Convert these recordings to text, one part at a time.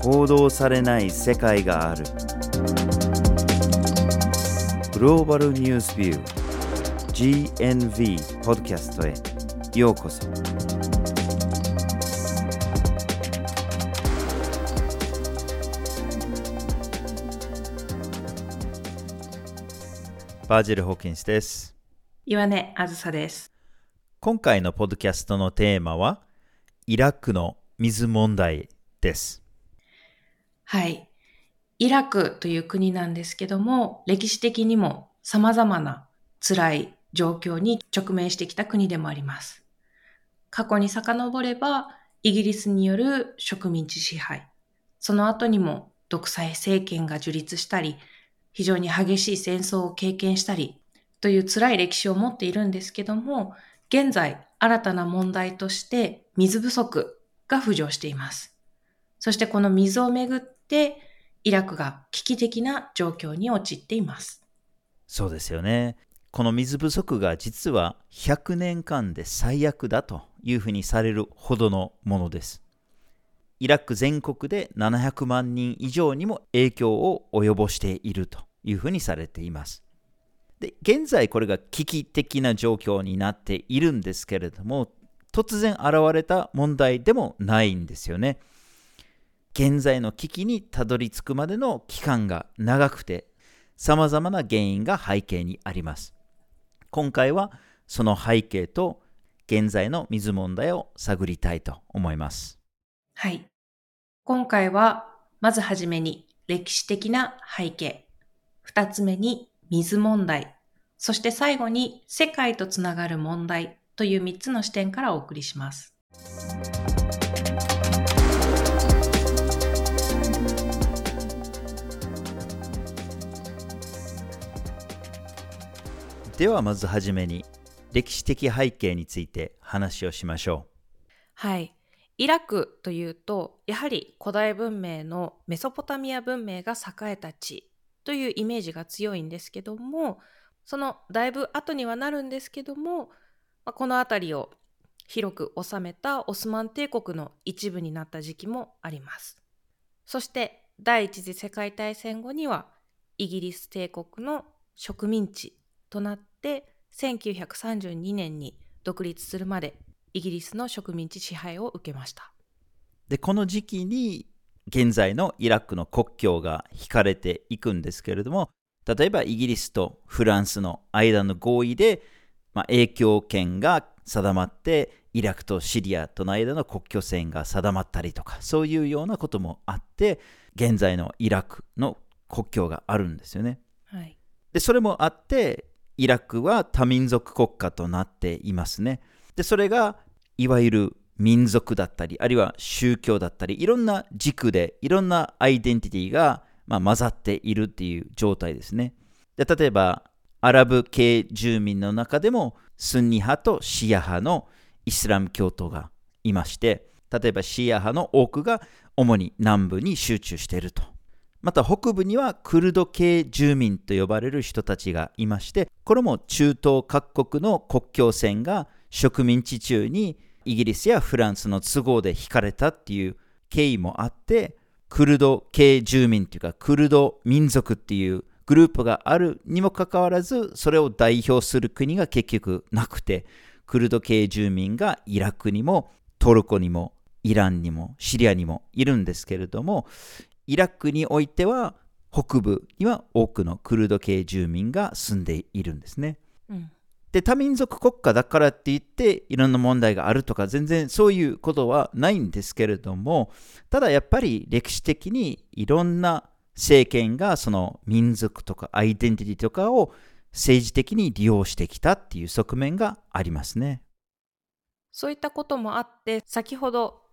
報道されない世界がある。グローバルニュースビュー GNV ポッドキャストへようこそ。バージル・ホーキンスです。 岩根あずさです。 今回のポッドキャストのテーマはイラクの水問題です。 はい。イラクという国なんですけども、歴史的にも様々な辛い状況に直面してきた国でもあります。過去に遡れば、イギリスによる植民地支配、その後にも独裁政権が樹立したり、非常に激しい戦争を経験したり、という辛い歴史を持っているんですけども、現在新たな問題として水不足が浮上しています。そしてこの水をめぐってイラクが危機的な状況に陥っています。 そうですよね。この水不足が実は100年間で最悪だというふうにされるほどのものです。イラク全国で700万人以上にも影響を及ぼしているというふうにされています。で、現在これが危機的な状況になっているんですけれども、突然現れた問題でもないんですよね。現在の危機にたどり着くまでの期間が長くて、様々な原因が背景にあります。今回はその背景と現在の水問題を探りたいと思います。 はい。今回はまずはじめに歴史的な背景、2つ目に水問題、そして最後に世界とつながる問題という3つの視点からお送りします。 ではまずはじめに歴史的背景について話をしましょう。 はい。イラクというと、やはり古代文明のメソポタミア文明が栄えた地というイメージが強いんですけども、そのだいぶ後にはなるんですけども、この辺りを広く治めたオスマン帝国の一部になった時期もあります。そして第一次世界大戦後にはイギリス帝国の植民地となって1932年に独立するまでイギリスの植民地支配を受けました。 で、この時期に現在のイラクの国境が引かれていくんですけれども、例えばイギリスとフランスの間の合意で、影響権が定まってイラクとシリアとの間の国境線が定まったりとか、そういうようなこともあって現在のイラクの国境があるんですよね。 はい、 でそれもあってイラクは多民族国家となっていますね。でそれがいわゆる民族だったり、あるいは宗教だったり、いろんな軸でいろんなアイデンティティが混ざっているっていう状態ですね。で例えばアラブ系住民の中でもスンニ派とシア派のイスラム教徒がいまして、例えばシア派の多くが主に南部に集中していると。また北部にはクルド系住民と呼ばれる人たちがいまして、これも中東各国の国境線が植民地中にイギリスやフランスの都合で引かれたっていう経緯もあって、クルド系住民というかクルド民族っていうグループがあるにもかかわらず、それを代表する国が結局なくて、クルド系住民がイラクにもトルコにもイランにもシリアにもいるんですけれども、イラクにおいては北部には多くのクルド系住民が住んでいるんですね。で多民族国家だからって言っていろんな問題があるとか全然そういうことはないんですけれども、ただやっぱり歴史的にいろんな政権がその民族とかアイデンティティとかを政治的に利用してきたっていう側面がありますね。 そういったこともあって、先ほど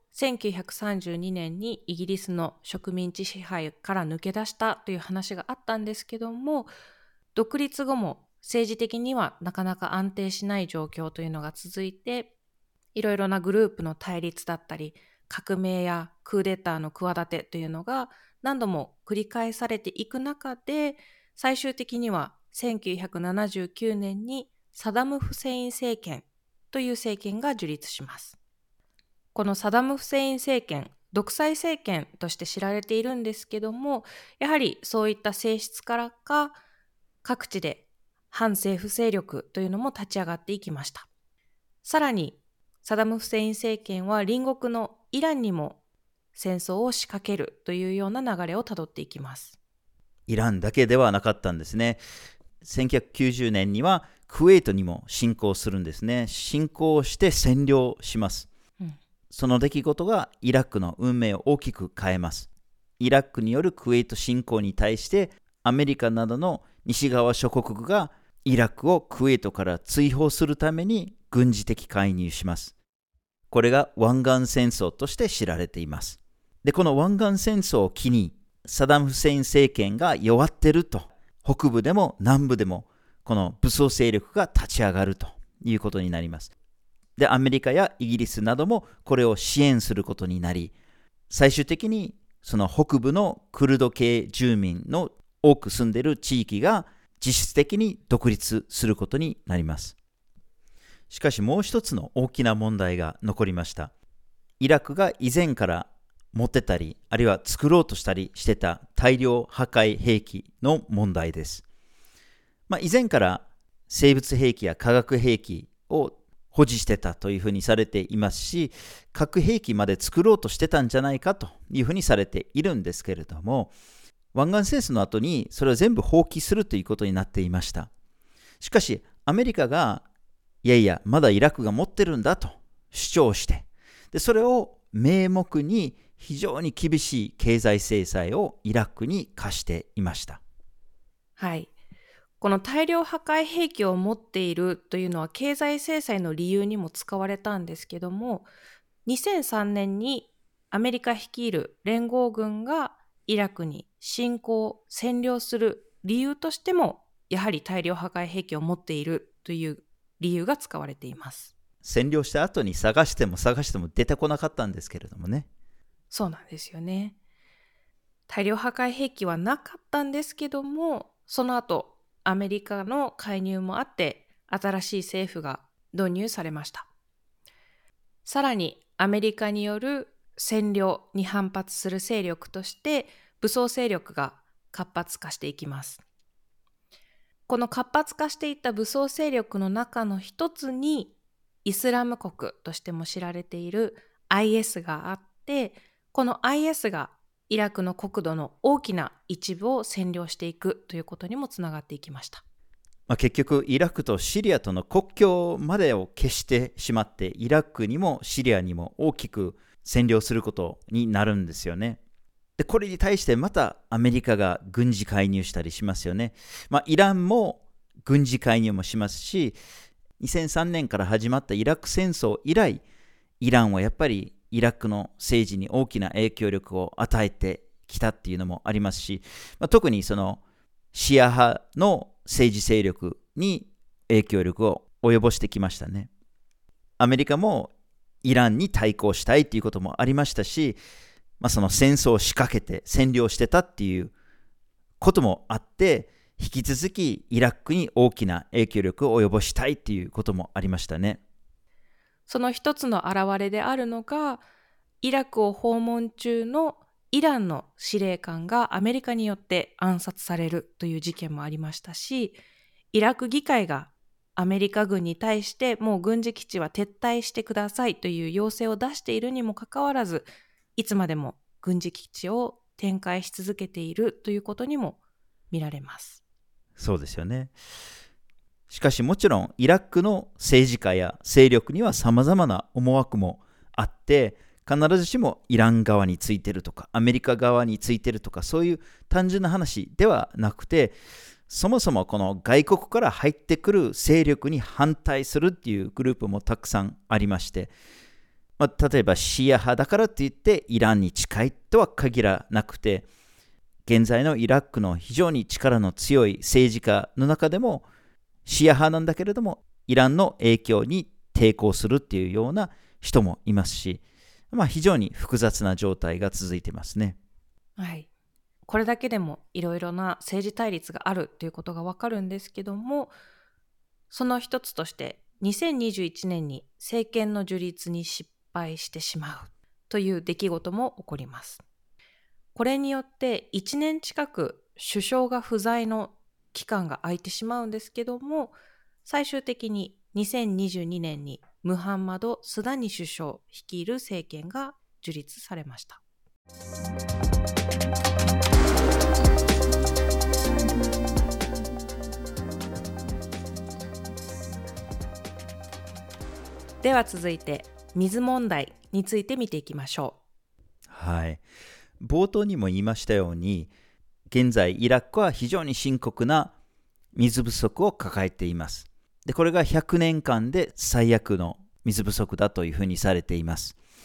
1932年にイギリスの植民地支配から抜け出したという話があったんですけども、独立後も政治的にはなかなか安定しない状況というのが続いて、いろいろなグループの対立だったり、革命やクーデターの企てというのが何度も繰り返されていく中で、最終的には1979年にサダム・フセイン政権という政権が樹立します。このサダム・フセイン政権、 独裁政権として知られているんですけども、やはりそういった性質からか、各地で反政府勢力というのも立ち上がっていきました。さらに、サダム・フセイン政権は隣国のイランにも戦争を仕掛けるというような流れをたどっていきます。 イランだけではなかったんですね。1990年にはクウェートにも侵攻するんですね。侵攻して占領します。その出来事がイラクの運命を大きく変えます。イラクによるクウェート侵攻に対してアメリカなどの西側諸国がイラクをクウェートから追放するために軍事的介入します。これが湾岸戦争として知られています。で、この湾岸戦争を機にサダム・フセイン政権が弱ってると、北部でも南部でもこの武装勢力が立ち上がるということになります。で、アメリカやイギリスなどもこれを支援することになり、最終的にその北部のクルド系住民の多く住んでいる地域が実質的に独立することになります。しかしもう一つの大きな問題が残りました。イラクが以前から持ってたり、あるいは作ろうとしたりしてた大量破壊兵器の問題です。以前から生物兵器や化学兵器を保持してたというふうにされていますし、核兵器まで作ろうとしてたんじゃないかというふうにされているんですけれども、湾岸戦争の後にそれを全部放棄するということになっていました。しかしアメリカがいやいやまだイラクが持ってるんだと主張して、でそれを名目に非常に厳しい経済制裁をイラクに課していました。 はい。この大量破壊兵器を持っているというのは経済制裁の理由にも使われたんですけども、2003年にアメリカ率いる連合軍がイラクに侵攻、占領する理由としても、やはり大量破壊兵器を持っているという理由が使われています。 占領した後に探しても出てこなかったんですけれどもね。 そうなんですよね。大量破壊兵器はなかったんですけども、その後アメリカの介入もあって新しい政府が導入されました。さらにアメリカによる占領に反発する勢力として武装勢力が活発化していきます。この活発化していった武装勢力の中の一つにイスラム国としても知られている IS があって、この IS がイラクの国土の大きな一部を占領していくということにもつながっていきました。 結局イラクとシリアとの国境までを消してしまって、イラクにもシリアにも大きく占領することになるんですよね。でこれに対してまたアメリカが軍事介入したりしますよね。イランも軍事介入もしますし、2003年から始まったイラク戦争以来、イランはやっぱりイラクの政治に大きな影響力を与えてきたっていうのもありますし、特にそのシア派の政治勢力に影響力を及ぼしてきましたね。アメリカもイランに対抗したいということもありましたし、その戦争を仕掛けて占領してたっていうこともあって、引き続きイラクに大きな影響力を及ぼしたいっていうこともありましたね。 その一つの表れであるのが、イラクを訪問中のイランの司令官がアメリカによって暗殺されるという事件もありましたし、イラク議会がアメリカ軍に対してもう軍事基地は撤退してくださいという要請を出しているにもかかわらず、いつまでも軍事基地を展開し続けているということにも見られます。 そうですよね。しかしもちろんイラクの政治家や勢力には様々な思惑もあって、必ずしもイラン側についてるとかアメリカ側についてるとか、そういう単純な話ではなくて、そもそもこの外国から入ってくる勢力に反対するっていうグループもたくさんありまして、例えばシア派だからといってイランに近いとは限らなくて、現在のイラクの非常に力の強い政治家の中でもシア派なんだけれどもイランの影響に抵抗するっていうような人もいますし、非常に複雑な状態が続いていますね。 はい。これだけでもいろいろな政治対立があるということがわかるんですけども、その一つとして2021年に政権の樹立に失敗してしまうという出来事も起こります。これによって1年近く首相が不在の期間が空いてしまうんですけども、最終的に2022年にムハンマド・スダニ首相率いる政権が樹立されました。では続いて水問題について見ていきましょう。はい。冒頭にも言いましたように、現在イラクは非常に深刻な水不足を抱えています。で、これが100年間で最悪の水不足だというふうにされています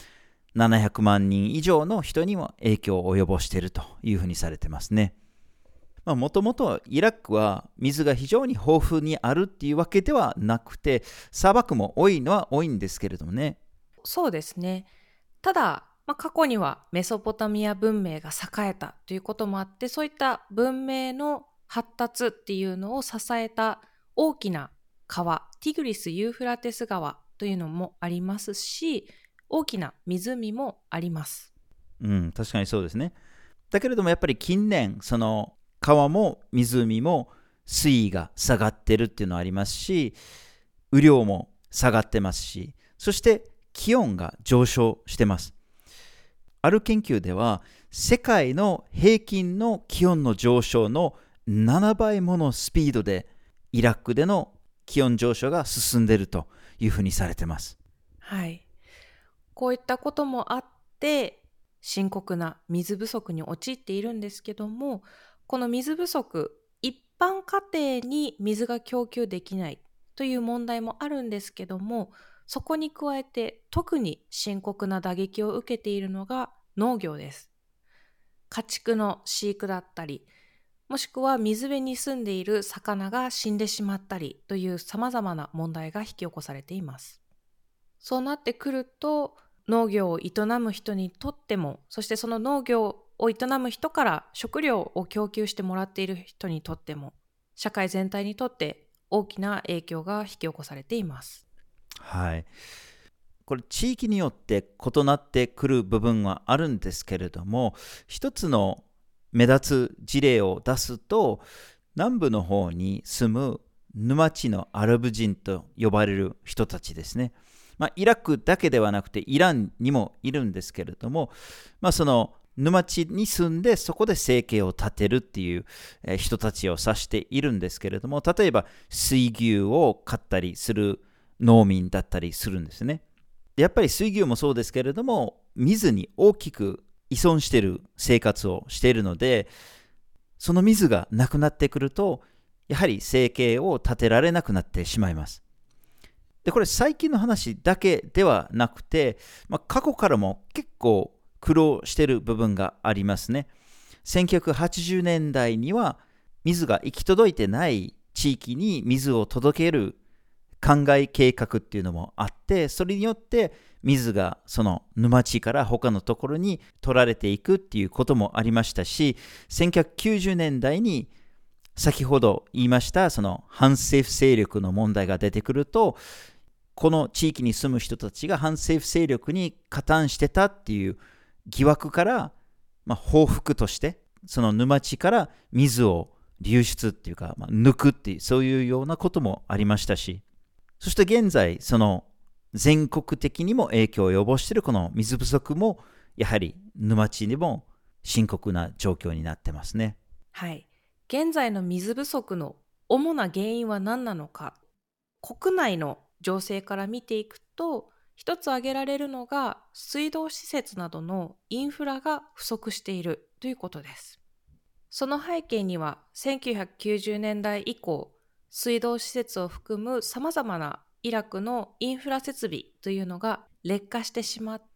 。700万人以上の人にも影響を及ぼしているというふうにされてますね。もともとイラクは水が非常に豊富にあるっていうわけではなくて、砂漠も多いのは多いんですけれどもね。 そうですね。ただ、過去にはメソポタミア文明が栄えたということもあって、そういった文明の発達っていうのを支えた大きな川、ティグリス・ユーフラテス川というのもありますし、大きな湖もあります。 確かにそうですね。だけれどもやっぱり近年、その川も湖も水位が下がってるっていうのはありますし、雨量も下がってますし、そして気温が上昇してます。ある研究では世界の平均の気温の上昇の7倍ものスピードでイラクでの気温上昇が進んでいるというふうにされてます。 はい。こういったこともあって深刻な水不足に陥っているんですけども、この水不足、一般家庭に水が供給できないという問題もあるんですけども、そこに加えて特に深刻な打撃を受けているのが農業です。家畜の飼育だったり、もしくは水辺に住んでいる魚が死んでしまったりという様々な問題が引き起こされています。そうなってくると、農業を営む人にとっても、そしてその農業を営む人から食料を供給してもらっている人にとっても、社会全体にとって大きな影響が引き起こされています。 はい。これ地域によって異なってくる部分はあるんですけれども、一つの目立つ事例を出すと、南部の方に住む沼地のアラブ人と呼ばれる人たちですね。イラクだけではなくてイランにもいるんですけれども、その沼地に住んでそこで生計を立てるっていう人たちを指しているんですけれども、例えば水牛を飼ったりする農民だったりするんですね。やっぱり水牛もそうですけれども、水に大きく依存している生活をしているので、その水がなくなってくると、やはり生計を立てられなくなってしまいます。で、これ最近の話だけではなくて、過去からも結構苦労している部分がありますね。1980年代には水が行き届いてない地域に水を届ける灌漑計画っていうのもあって、それによって水がその沼地から他のところに取られていくっていうこともありましたし、1990年代に先ほど言いましたその反政府勢力の問題が出てくると、この地域に住む人たちが反政府勢力に加担してたっていう疑惑から、報復としてその沼地から水を流出っていうか、抜くっていうそういうようなこともありましたし、そして現在その全国的にも影響を及ぼしているこの水不足もやはり沼地にも深刻な状況になってますね。 はい。現在の水不足の主な原因は何なのか、国内の情勢から見ていくと、一つ挙げられるのが水道施設などのインフラが不足しているということです。その背景には1990年代以降、水道施設を含むさまざまなイラクのインフラ設備というのが劣化してしまって、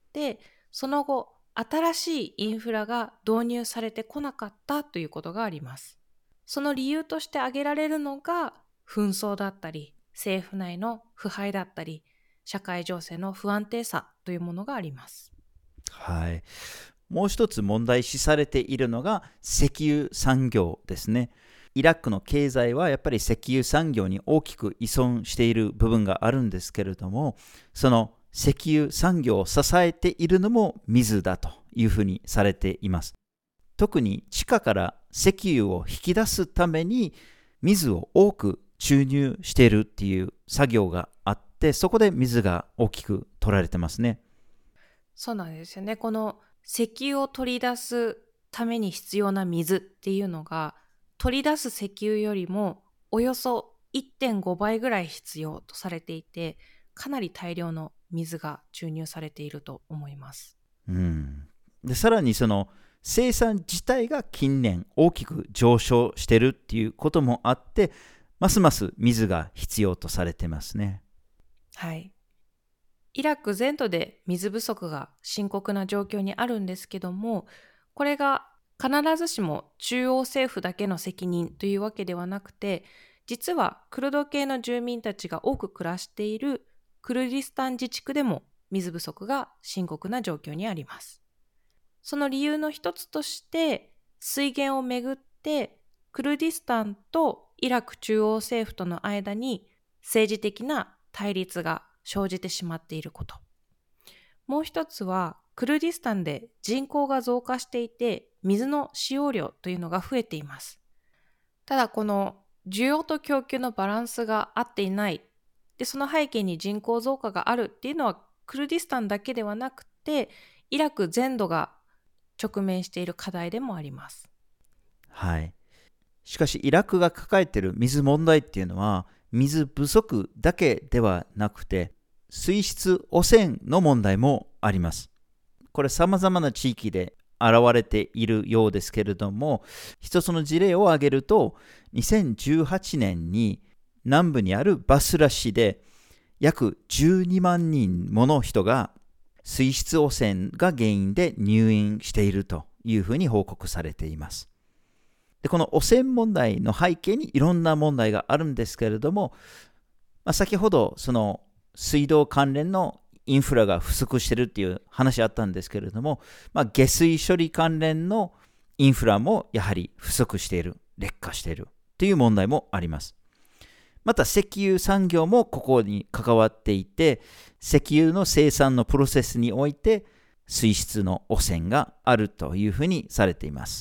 その後新しいインフラが導入されてこなかったということがあります。その理由として挙げられるのが紛争だったり、政府内の腐敗だったり、社会情勢の不安定さというものがあります。 はい。もう一つ問題視されているのが石油産業ですね。イラクの経済はやっぱり石油産業に大きく依存している部分があるんですけれども、その石油産業を支えているのも水だというふうにされています。特に地下から石油を引き出すために水を多く注入しているっていう作業があって、そこで水が大きく取られてますね。 そうなんですよね。この石油を取り出すために必要な水っていうのが、取り出す石油よりもおよそ 1.5 倍ぐらい必要とされていて、かなり大量の水が注入されていると思います。 でさらにその生産自体が近年大きく上昇しているっていうこともあって、ますます水が必要とされてますね。 はい。イラク全土で水不足が深刻な状況にあるんですけども、これが必ずしも中央政府だけの責任というわけではなくて、実はクルド系の住民たちが多く暮らしているクルディスタン自治区でも水不足が深刻な状況にあります。その理由の一つとして、水源をめぐってクルディスタンとイラク中央政府との間に政治的な対立が生じてしまっていること。もう一つは、クルディスタンで人口が増加していて、水の使用量というのが増えています。ただこの需要と供給のバランスが合っていない。で、その背景に人口増加があるっていうのはクルディスタンだけではなくて、イラク全土が直面している課題でもあります。 はい。しかしイラクが抱えている水問題っていうのは、水不足だけではなくて、水質汚染の問題もあります。これ様々な地域で現れているようですけれども、一つの事例を挙げると、2018年に南部にあるバスラ市で約12万人もの人が水質汚染が原因で入院しているというふうに報告されています。でこの汚染問題の背景にいろんな問題があるんですけれども、先ほどその水道関連のインフラが不足しているっていう話あったんですけれども、下水処理関連のインフラもやはり不足している、劣化しているという問題もあります。また石油産業もここに関わっていて、石油の生産のプロセスにおいて水質の汚染があるというふうにされています。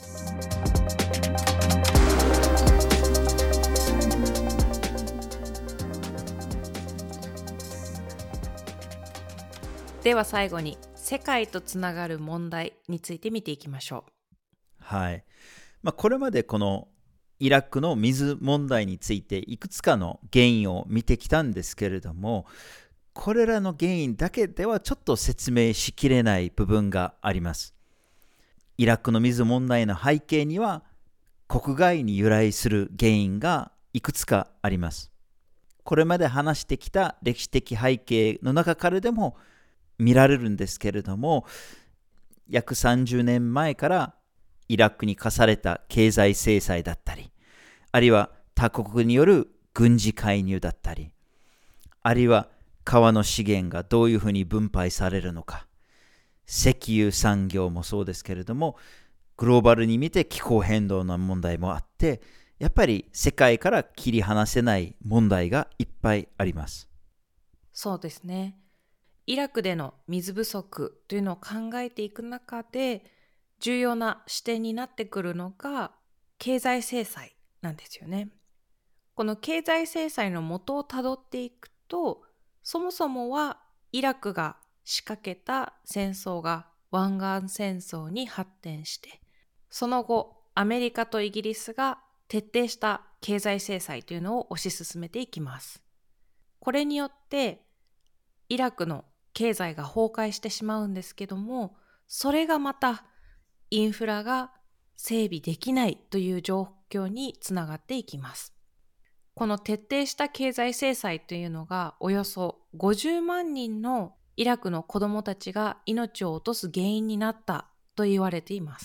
では最後に世界とつながる問題について見ていきましょう。 はい。これまでこのイラクの水問題についていくつかの原因を見てきたんですけれども、これらの原因だけではちょっと説明しきれない部分があります。イラクの水問題の背景には国外に由来する原因がいくつかあります。これまで話してきた歴史的背景の中からでも見られるんですけれども、約30年前からイラクに課された経済制裁だったり、あるいは他国による軍事介入だったり、あるいは川の資源がどういうふうに分配されるのか、石油産業もそうですけれども、グローバルに見て気候変動の問題もあって、やっぱり世界から切り離せない問題がいっぱいあります。 そうですね。イラクでの水不足というのを考えていく中で、重要な視点になってくるのが経済制裁なんですよね。この経済制裁の元をたどっていくと、そもそもはイラクが仕掛けた戦争が湾岸戦争に発展して、その後アメリカとイギリスが徹底した経済制裁というのを推し進めていきます。これによってイラクの経済が崩壊してしまうんですけども、それがまたインフラが整備できないという状況につながっていきます。この徹底した経済制裁というのがおよそ50万人のイラクの子どもたちが命を落とす原因になったと言われています。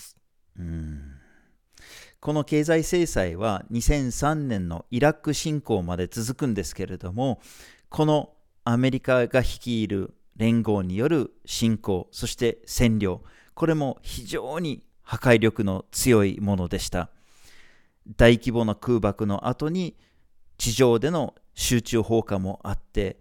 この経済制裁は2003年のイラク侵攻まで続くんですけれども、このアメリカが率いる連合による侵攻、そして占領、これも非常に破壊力の強いものでした。大規模な空爆の後に地上での集中放火もあって、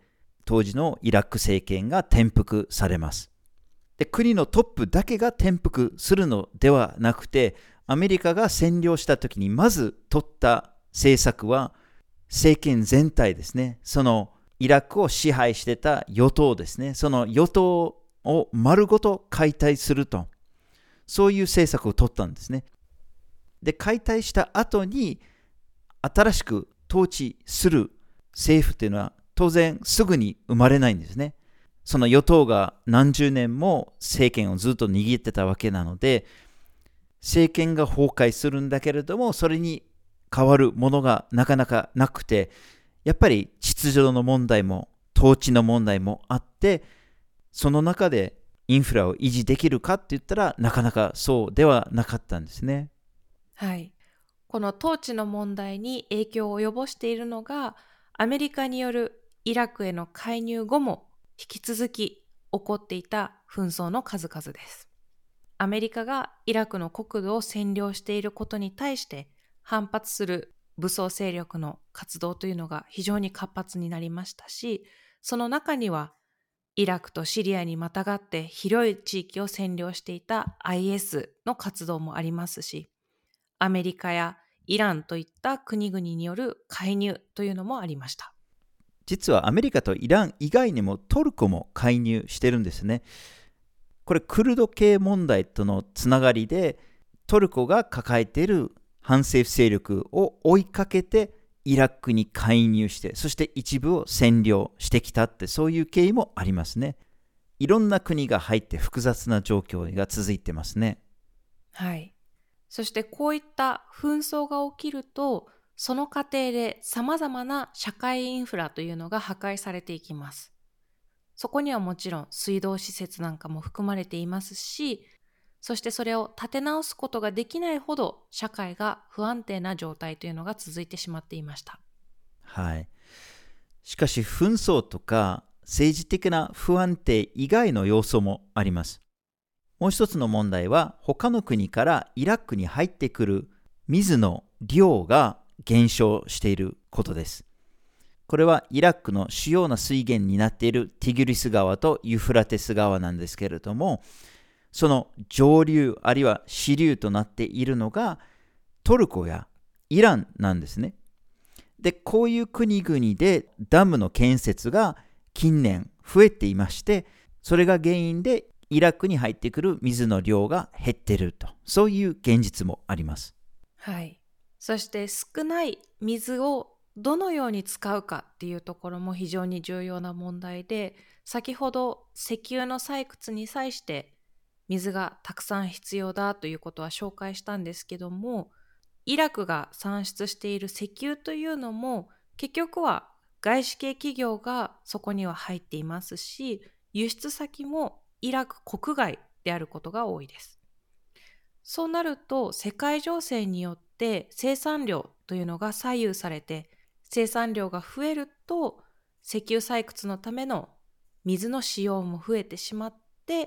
当時のイラク政権が転覆されます。で、国のトップだけが転覆するのではなくて、アメリカが占領した時にまず取った政策は政権全体ですね。そのイラクを支配してた与党ですね。その与党を丸ごと解体すると、そういう政策を取ったんですね。で、解体した後に新しく統治する政府っていうのは当然すぐに生まれないんですね。その与党が何十年も政権をずっと握ってたわけなので、政権が崩壊するんだけれども、それに変わるものがなかなかなくて、やっぱり秩序の問題も統治の問題もあって、その中でインフラを維持できるかって言ったらなかなかそうではなかったんですね。 はい。この統治の問題に影響を及ぼしているのが、アメリカによるイラクへの介入後も引き続き起こっていた紛争の数々です。アメリカがイラクの国土を占領していることに対して反発する武装勢力の活動というのが非常に活発になりましたし、その中にはイラクとシリアにまたがって広い地域を占領していた IS の活動もありますし、アメリカやイランといった国々による介入というのもありました。 実はアメリカとイラン以外にもトルコも介入してるんですね。これクルド系問題とのつながりで、トルコが抱えている反政府勢力を追いかけてイラクに介入して、そして一部を占領してきたって、そういう経緯もありますね。いろんな国が入って複雑な状況が続いてますね。 はい。そしてこういった紛争が起きると、その過程で様々な社会インフラというのが破壊されていきます。そこにはもちろん水道施設なんかも含まれていますし、そしてそれを立て直すことができないほど社会が不安定な状態というのが続いてしまっていました。 はい。しかし紛争とか政治的な不安定以外の要素もあります。もう一つの問題は、他の国からイラクに入ってくる水の量が減少していることです。これはイラクの主要な水源になっているティグリス川とユフラテス川なんですけれども、その上流あるいは支流となっているのがトルコやイランなんですね。で、こういう国々でダムの建設が近年増えていまして、それが原因でイラクに入ってくる水の量が減っていると、そういう現実もあります。 はい。そして少ない水をどのように使うかっていうところも非常に重要な問題で、先ほど石油の採掘に際して水がたくさん必要だということは紹介したんですけども、イラクが産出している石油というのも結局は外資系企業がそこには入っていますし、輸出先もイラク国外であることが多いです。そうなると世界情勢によって生産量というのが左右されて、生産量が増えると石油採掘のための水の使用も増えてしまって、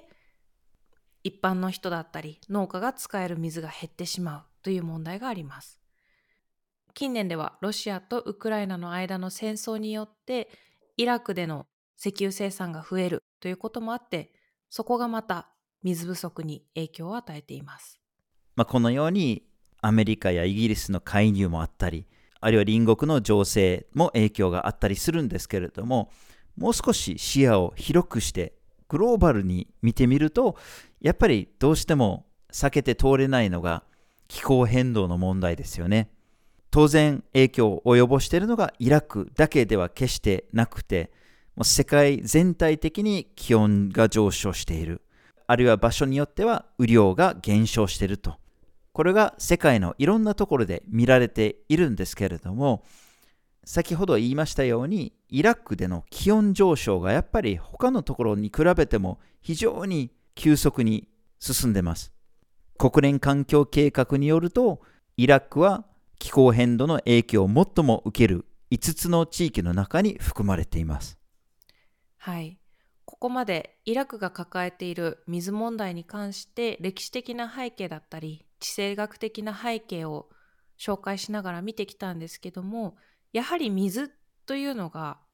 一般の人だったり農家が使える水が減ってしまうという問題があります。近年ではロシアとウクライナの間の戦争によってイラクでの石油生産が増えるということもあって、そこがまた水不足に影響を与えています。 このようにアメリカやイギリスの介入もあったり、あるいは隣国の情勢も影響があったりするんですけれども、もう少し視野を広くしてグローバルに見てみると、やっぱりどうしても避けて通れないのが気候変動の問題ですよね。当然影響を及ぼしているのがイラクだけでは決してなくて、もう世界全体的に気温が上昇している。あるいは場所によっては雨量が減少していると。これが世界のいろんなところで見られているんですけれども、先ほど言いましたように、イラクでの気温上昇がやっぱり他のところに比べても非常に急速に進んでます。国連環境計画によると、イラクは気候変動の影響を最も受ける5つの地域の中に含まれています。 はい。ここまでイラクが抱えている水問題に関して歴史的な背景だったり地政学的な背景を紹介しながら見てきたんですけども、やはり水というのが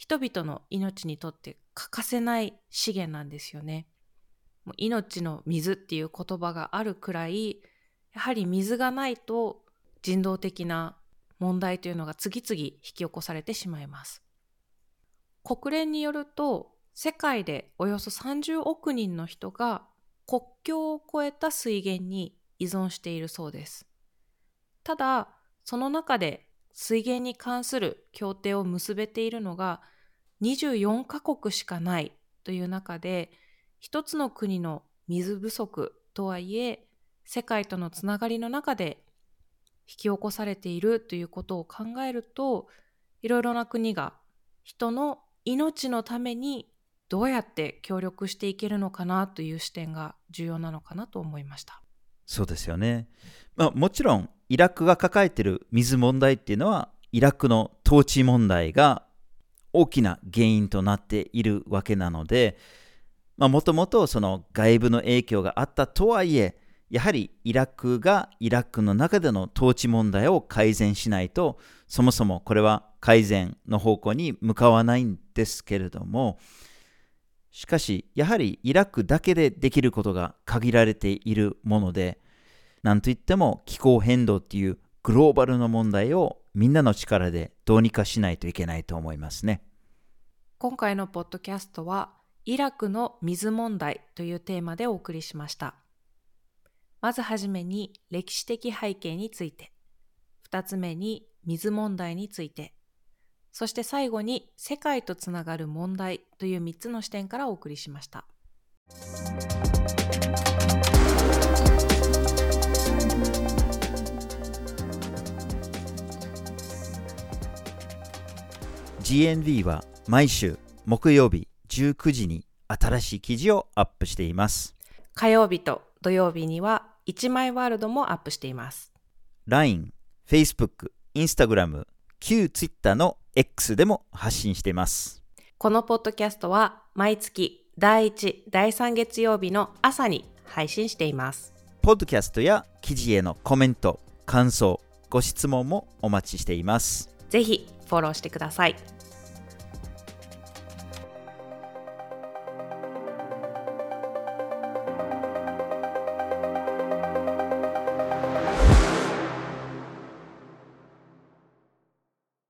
人々の命にとって欠かせない資源なんですよね。もう命の水っていう言葉があるくらい、やはり水がないと人道的な問題というのが次々引き起こされてしまいます。国連によると、世界でおよそ30億人の人が国境を越えた水源に依存しているそうです。ただ、その中で水源に関する協定を結べているのが24カ国しかないという中で、一つの国の水不足とはいえ、世界とのつながりの中で引き起こされているということを考えると、いろいろな国が人の命のためにどうやって協力していけるのかなという視点が重要なのかなと思いました。 そうですよね。もちろんイラクが抱えている水問題っていうのは、イラクの統治問題が大きな原因となっているわけなので、もともとその外部の影響があったとはいえ、やはりイラクがイラクの中での統治問題を改善しないと、そもそもこれは改善の方向に向かわないんですけれども、しかしやはりイラクだけでできることが限られているもので、なんといっても気候変動っていうグローバルな問題をみんなの力でどうにかしないといけないと思いますね。 今回のポッドキャストはイラクの水問題というテーマでお送りしました。まずはじめに歴史的背景について、2つ目に水問題について、そして最後に世界とつながる問題という3つの視点からお送りしました。 GNV は毎週木曜日19時に新しい記事をアップしています。 火曜日と土曜日には一枚ワールドもアップしています。 LINE、Facebook、Instagram、旧 Twitter の X でも発信しています。 このポッドキャストは毎月第1、第3月曜日の朝に配信しています。 ポッドキャストや記事へのコメント、感想、ご質問もお待ちしています。 ぜひフォローしてください。